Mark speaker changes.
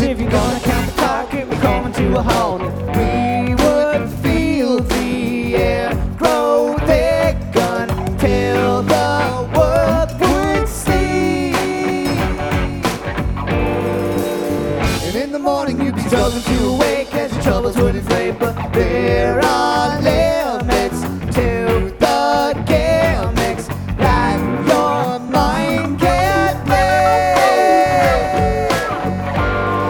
Speaker 1: if you're gonna count the clock, it would come to a halt. We would feel the air grow thick until the world would sleep. And in the morning you'd be struggling to awake as your troubles would